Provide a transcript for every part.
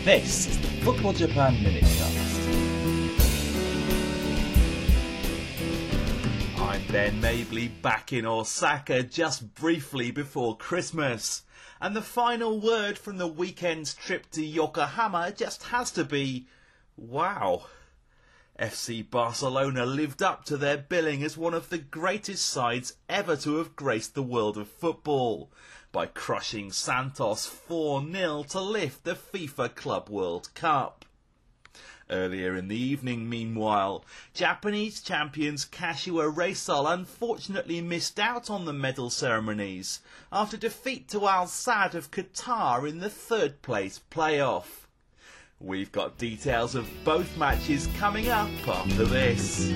This is the Football Japan Minutecast. I'm Ben Mabley back in Osaka just briefly before Christmas. And the final word from the weekend's trip to Yokohama just has to be, wow. FC Barcelona lived up to their billing as one of the greatest sides ever to have graced the world of football by crushing Santos 4-0 to lift the FIFA Club World Cup. Earlier in the evening, meanwhile, Japanese champions Kashiwa Reysol unfortunately missed out on the medal ceremonies after defeat to Al Sadd of Qatar in the third place playoff. We've got details of both matches coming up after this.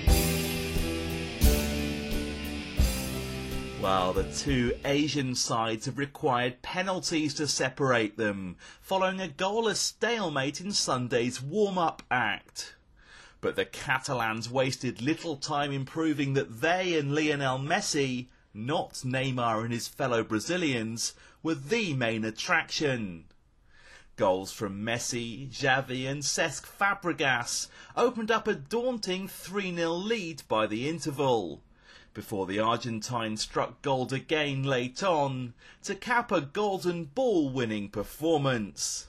Well, the two Asian sides have required penalties to separate them, following a goalless stalemate in Sunday's warm-up act. But the Catalans wasted little time in proving that they and Lionel Messi, not Neymar and his fellow Brazilians, were the main attraction. Goals from Messi, Xavi and Cesc Fabregas opened up a daunting 3-0 lead by the interval, before the Argentine struck gold again late on to cap a golden ball winning performance.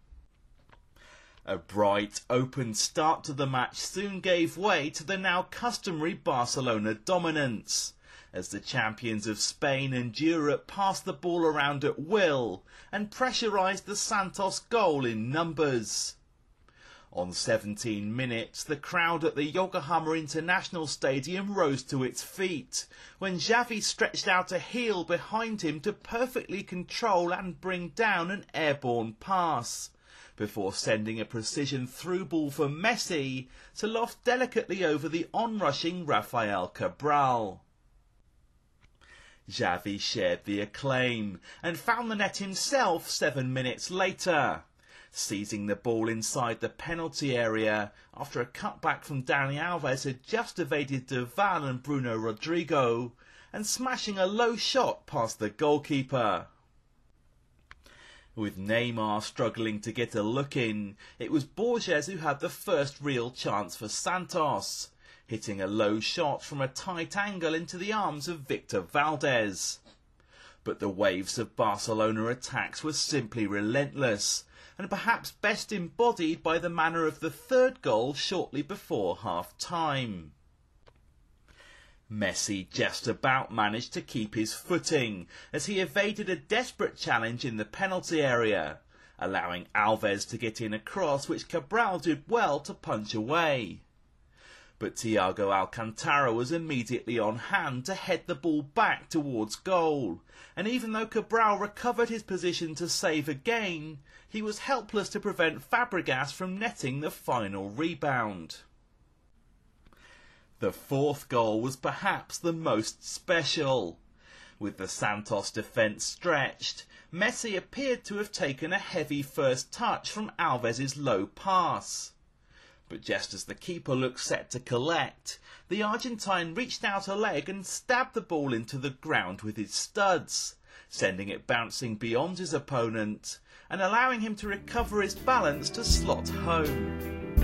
A bright, open start to the match soon gave way to the now customary Barcelona dominance, as the champions of Spain and Europe passed the ball around at will and pressurised the Santos goal in numbers. On 17 minutes, the crowd at the Yokohama International Stadium rose to its feet when Xavi stretched out a heel behind him to perfectly control and bring down an airborne pass, before sending a precision through ball for Messi to loft delicately over the onrushing Rafael Cabral. Xavi shared the acclaim and found the net himself 7 minutes later, seizing the ball inside the penalty area after a cutback from Dani Alves had just evaded Duval and Bruno Rodrigo, and smashing a low shot past the goalkeeper. With Neymar struggling to get a look in, it was Borges who had the first real chance for Santos, hitting a low shot from a tight angle into the arms of Victor Valdez. But the waves of Barcelona attacks were simply relentless, and perhaps best embodied by the manner of the third goal shortly before half-time. Messi just about managed to keep his footing as he evaded a desperate challenge in the penalty area, allowing Alves to get in a cross which Cabral did well to punch away. But Thiago Alcantara was immediately on hand to head the ball back towards goal, and even though Cabral recovered his position to save again, he was helpless to prevent Fabregas from netting the final rebound. The fourth goal was perhaps the most special. With the Santos defence stretched, Messi appeared to have taken a heavy first touch from Alves' low pass. But just as the keeper looked set to collect, the Argentine reached out a leg and stabbed the ball into the ground with his studs, sending it bouncing beyond his opponent and allowing him to recover his balance to slot home.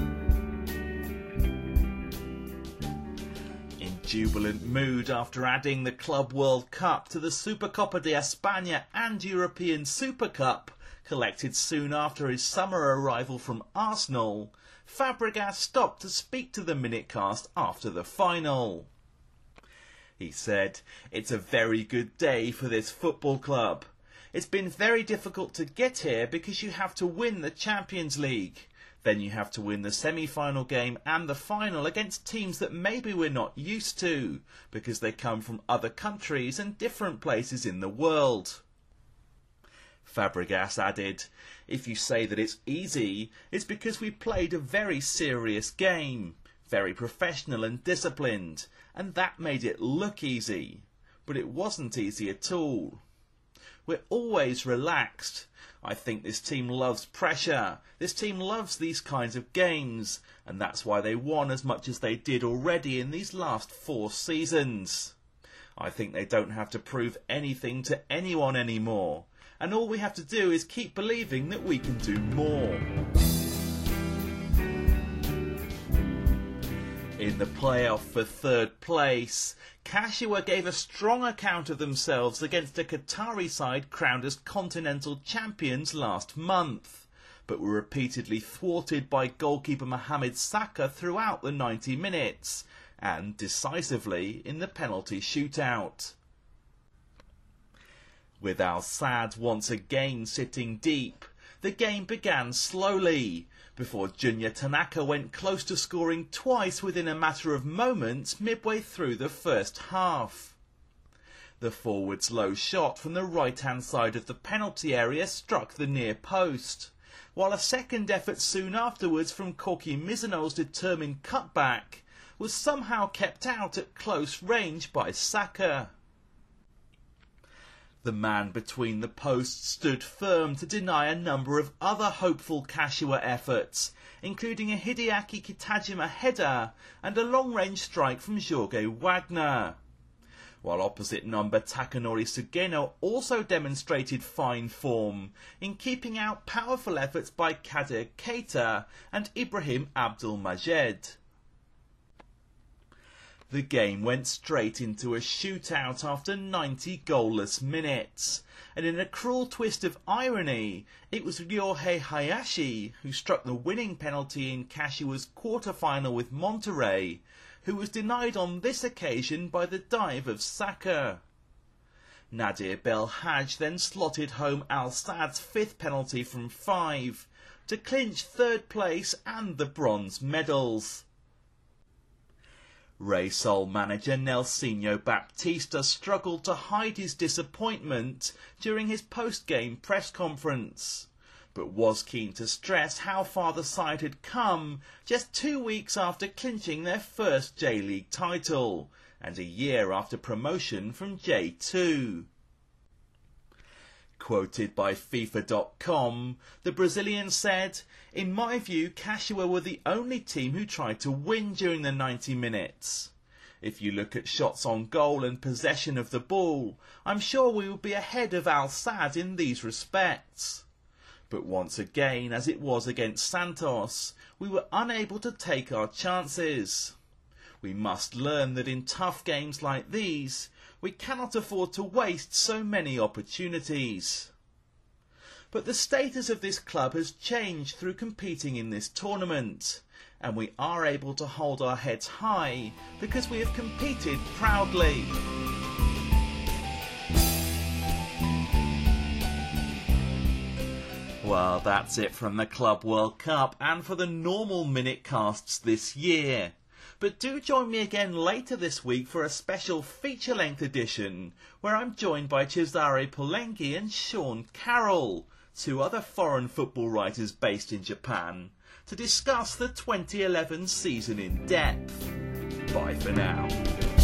In jubilant mood after adding the Club World Cup to the Supercopa de España and European Super Cup, collected soon after his summer arrival from Arsenal, Fabregas stopped to speak to the Minutecast after the final. He said, "It's a very good day for this football club. It's been very difficult to get here because you have to win the Champions League. Then you have to win the semi-final game and the final against teams that maybe we're not used to because they come from other countries and different places in the world." Fabregas added, "If you say that it's easy, it's because we played a very serious game, very professional and disciplined, and that made it look easy. But it wasn't easy at all. We're always relaxed. I think this team loves pressure. This team loves these kinds of games, and that's why they won as much as they did already in these last 4 seasons. I think they don't have to prove anything to anyone anymore, and all we have to do is keep believing that we can do more. In the playoff for third place, Kashiwa gave a strong account of themselves against a Qatari side crowned as continental champions last month, but were repeatedly thwarted by goalkeeper Mohamed Saka throughout the 90 minutes, and decisively in the penalty shootout. With Al Sadd once again sitting deep, the game began slowly, before Junya Tanaka went close to scoring twice within a matter of moments midway through the first half. The forward's low shot from the right-hand side of the penalty area struck the near post, while a second effort soon afterwards from Koki Mizuno's determined cutback was somehow kept out at close range by Saka. The man between the posts stood firm to deny a number of other hopeful Kashiwa efforts, including a Hideaki Kitajima header and a long-range strike from Jorge Wagner. While opposite number Takanori Sugeno also demonstrated fine form in keeping out powerful efforts by Kader Keita and Ibrahim Abdul Majed. The game went straight into a shootout after 90 goalless minutes, and in a cruel twist of irony, it was Ryohei Hayashi who struck the winning penalty in Kashiwa's quarter-final with Monterrey, who was denied on this occasion by the dive of Saka. Nadir Belhaj then slotted home Al Sadd's fifth penalty from 5, to clinch third place and the bronze medals. Reysol manager Nelsinho Baptista struggled to hide his disappointment during his post-game press conference, but was keen to stress how far the side had come just 2 weeks after clinching their first J-League title, and a year after promotion from J2. Quoted by FIFA.com, the Brazilian said, "In my view, Kashiwa were the only team who tried to win during the 90 minutes. If you look at shots on goal and possession of the ball, I'm sure we would be ahead of Al Sadd in these respects. But once again, as it was against Santos, we were unable to take our chances. We must learn that in tough games like these, we cannot afford to waste so many opportunities." But the status of this club has changed through competing in this tournament, and we are able to hold our heads high because we have competed proudly. Well, that's it from the Club World Cup and for the normal minute casts this year. But do join me again later this week for a special feature-length edition where I'm joined by Cesare Polenghi and Sean Carroll, 2 other foreign football writers based in Japan, to discuss the 2011 season in depth. Bye for now.